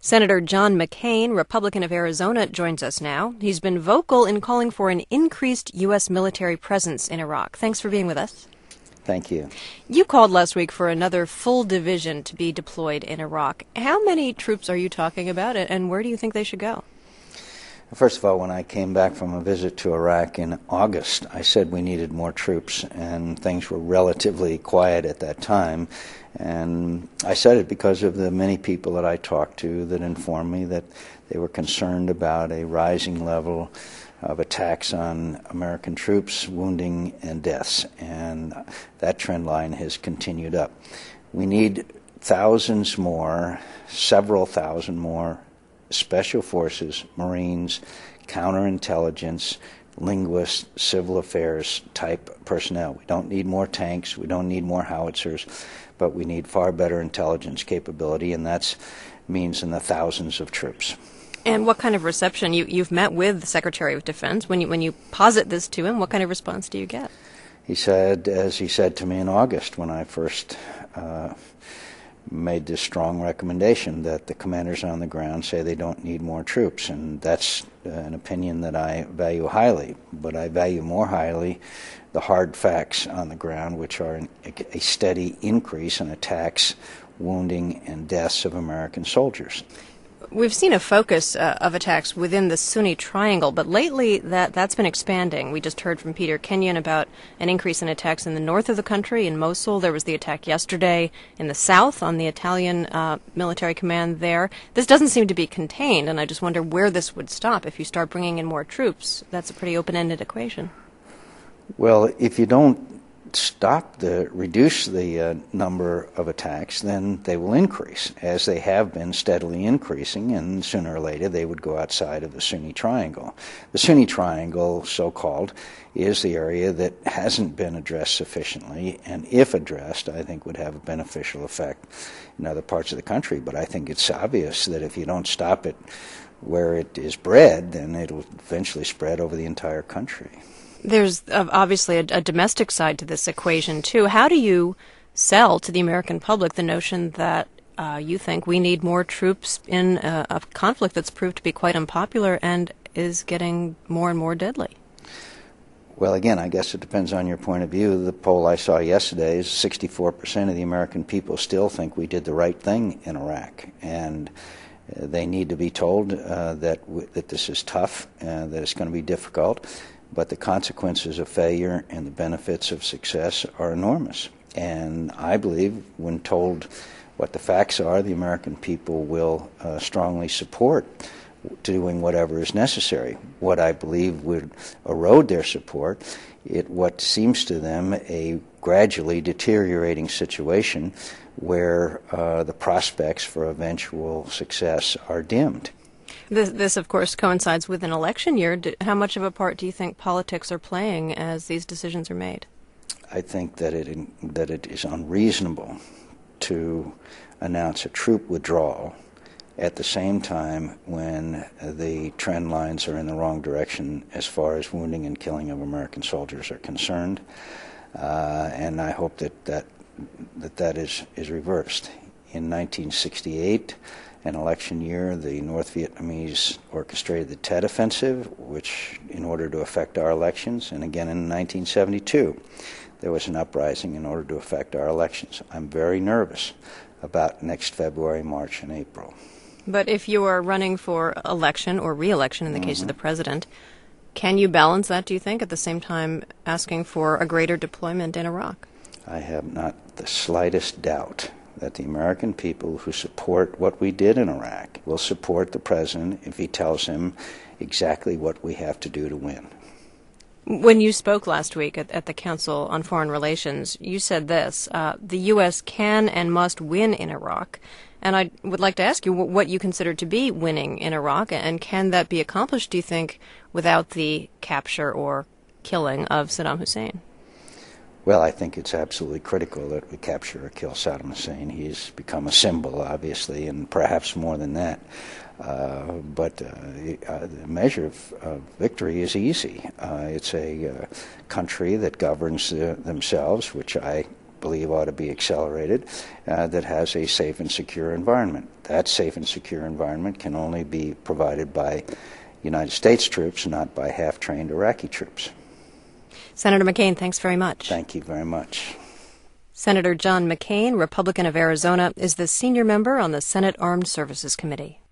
Senator John McCain, Republican of Arizona, joins us now. He's been vocal in calling for an increased U.S. military presence in Iraq. Thanks for being with us. Thank you. You called last week for another full division to be deployed in Iraq. How many troops are you talking about, and where do you think they should go? First of all, when I came back from a visit to Iraq in August, I said we needed more troops, and things were relatively quiet at that time. And I said it because of the many people that I talked to that informed me that they were concerned about a rising level of attacks on American troops, wounding, and deaths. And that trend line has continued up. We need thousands more, several thousand more Special Forces, Marines, counterintelligence, linguists, civil affairs type personnel. We don't need more tanks, we don't need more howitzers, but we need far better intelligence capability, and that means in the thousands of troops. And what kind of reception? You've met with the Secretary of Defense. When you posit this to him, what kind of response do you get? He said, as he said to me in August when I first made this strong recommendation, that the commanders on the ground say they don't need more troops, and that's an opinion that I value highly. But I value more highly the hard facts on the ground, which are a steady increase in attacks, wounding, and deaths of American soldiers. We've seen a focus of attacks within the Sunni Triangle, but lately that's been expanding. We just heard from Peter Kenyon about an increase in attacks in the north of the country, in Mosul. There was the attack yesterday in the south on the Italian military command there. This doesn't seem to be contained, and I just wonder where this would stop if you start bringing in more troops. That's a pretty open-ended equation. Well, if you don't reduce the number of attacks, then they will increase, as they have been steadily increasing, and sooner or later they would go outside of the Sunni Triangle. The Sunni Triangle, so-called, is the area that hasn't been addressed sufficiently, and if addressed, I think would have a beneficial effect in other parts of the country. But I think it's obvious that if you don't stop it where it is bred, then it'll eventually spread over the entire country. There's obviously a domestic side to this equation, too. How do you sell to the American public the notion that you think we need more troops in a conflict that's proved to be quite unpopular and is getting more and more deadly? Well, again, I guess it depends on your point of view. The poll I saw yesterday is 64% of the American people still think we did the right thing in Iraq, and they need to be told that this is tough, that it's going to be difficult. But the consequences of failure and the benefits of success are enormous. And I believe, when told what the facts are, the American people will strongly support doing whatever is necessary. What I believe would erode their support, what seems to them a gradually deteriorating situation where the prospects for eventual success are dimmed. This, of course, coincides with an election year. How much of a part do you think politics are playing as these decisions are made? I think that it is unreasonable to announce a troop withdrawal at the same time when the trend lines are in the wrong direction as far as wounding and killing of American soldiers are concerned. And I hope that is reversed. In 1968, an election year, the North Vietnamese orchestrated the Tet Offensive, which, in order to affect our elections, and again in 1972, there was an uprising in order to affect our elections. I'm very nervous about next February, March, and April. But if you are running for election or re-election in the case of the president, can you balance that, do you think, at the same time asking for a greater deployment in Iraq? I have not the slightest doubt that the American people who support what we did in Iraq will support the president if he tells him exactly what we have to do to win. When you spoke last week at the Council on Foreign Relations, you said this: the U.S. can and must win in Iraq. And I would like to ask you what you consider to be winning in Iraq, and can that be accomplished, do you think, without the capture or killing of Saddam Hussein? Well, I think it's absolutely critical that we capture or kill Saddam Hussein. He's become a symbol, obviously, and perhaps more than that. But the measure of victory is easy. It's a country that governs themselves, which I believe ought to be accelerated, that has a safe and secure environment. That safe and secure environment can only be provided by United States troops, not by half-trained Iraqi troops. Senator McCain, thanks very much. Thank you very much. Senator John McCain, Republican of Arizona, is the senior member on the Senate Armed Services Committee.